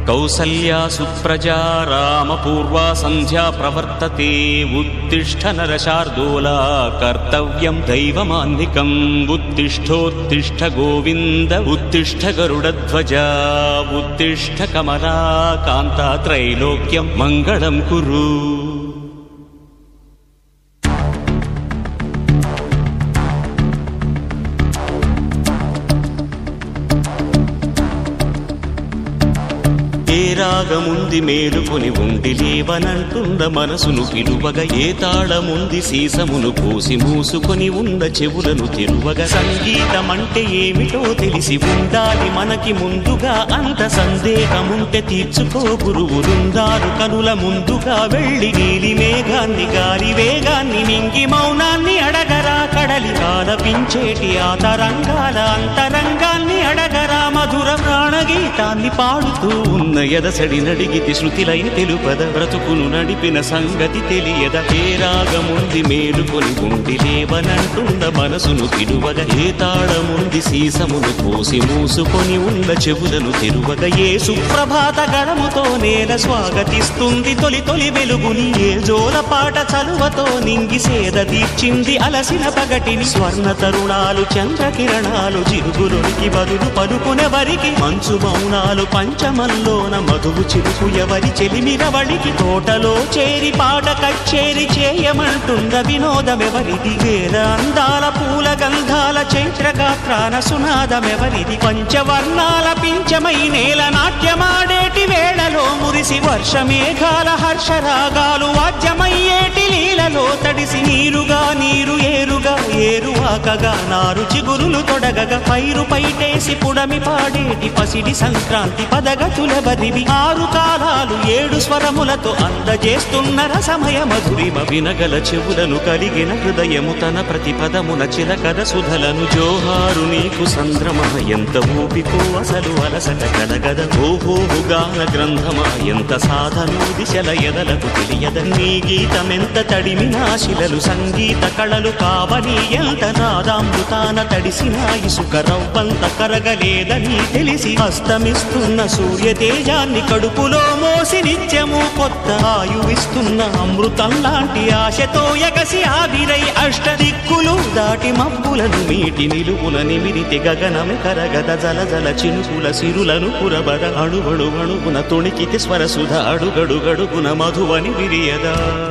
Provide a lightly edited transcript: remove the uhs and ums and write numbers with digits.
కౌసల్యా సుప్రజా రామపూర్వా సంధ్యా ప్రవర్తతే ఉత్తిష్ఠ నరశార్దూలా కర్తవ్యం దైవమాన్నికం ఉత్తిష్ఠోత్తిష్ఠ గోవింద ఉత్తిష్ఠ గరుడధ్వజ ఉత్తిష్ఠ కమలా కాంతా త్రైలోక్యం మంగళం కురు. ఏ రాగముంది మేలుకొని ఉండి లేవనంటుంద మనసును పిలువగా, ఏ తాళముంది సీసమును పోసి మూసుకొని ఉన్న చెవులను తెరువగా, సంగీతమంటే ఏమిటో తెలిసి ఉండాలి మనకి ముందుగా, అంత సందేహముంటే తీర్చుకో గురువులుందారు కనుల ముందుగా, వెళ్ళి నీలి మేఘాన్ని గాలి వేగాన్ని మింగి మౌనాన్ని అడగరా, కడలి కాలపించేటి ఆ తరంగాల అంతరంగాన్ని అడగరా, మధుర ప్రాణగీతాన్ని పాడుతూ ఉన్న ఎదసడి నడిగితి శృతిలై తెలుపద, బ్రతుకును నడిపిన సంగతి తెలియద, ఏ రాగముంది మేలుకొని ఉండి లేవనంటున్న మనసును పిలువగా, ఏ తాళముంది సీసమును పోసి మూసుకొని ఉన్న చెవులను తెరువగా, ఏ సుప్రభాత గణముతో నేల స్వాగతిస్తుంది తొలి తొలి వెలుగుని, ఏ జోలపాట చలువతో నింగి సేద తీర్చింది అలసిన పగటిని, స్వర్ణ తరుణాలు చంద్రకిరణాలు జిరుగులొనికి బదులు పలుకునెవరికి, మంచు మౌనాలు పంచమల్లోన మధువు చిరుకు ఎవరి చెలిమిరవళికి, తోటలో చేరి పాట కచ్చేరి చేయమంటుంద వినోదమెవరిది, వేద అందాల పూల గంధాల చైత్రగాత్రాన సునాదమెవరిది, పంచవర్ణాల పించమై నేల నాట్యమాడేటి వేళలో మురిసి, వర్షమేఘాల హర్షరాగాలు వాద్యమయ్యేటి లీలలో తడిసి, నీరుగా నీరు ఏరుగా ఏరువాకగా నారు చిగురులు తొడగగా, పైరు పైటేసి పుడమి పాడేటి పసిడి సంక్రాంతి పదగతుల బదివి, ఆరు కాలాలు ఏడు స్వరములతో అందజేస్తున్న రసమయ మధురిమ, వినగల చెవులను కలిగిన హృదయము తన ప్రతిపదమున చిలకద సుధలను, జోహారు నీకు సంద్రమ ఎంత ఊపికో అసలు అలసట కలగద, ఓహోహు గాన గ్రంథమా ఎంత సాధనో దిశల ఎదలకు తెలియద, నీ గీతమెంత తడిమినా శిలలు సంగీత కళలు కావని, ఎంత నాదామృతాన తడిసిన ఇసుక రవ్వంత కరగలేదని తెలిసి, అస్తమిస్తున్న సూర్య తేజాన్ని కడుపులో మోసి నిత్యము కొత్త ఆయువిస్తున్న అమృతం లాంటి ఆశతో ఎగసి ఆవిరై అష్టదిక్కులు దాటి మబ్బులను మీటి నిలువున నిమిరితి గగనమె కరగద, జల జల చినుకుల సిరులను కురబద, అడుగడు అడుగున తొణికితి స్వరసుధ అడుగడుగడుగున మధువని విరియదా.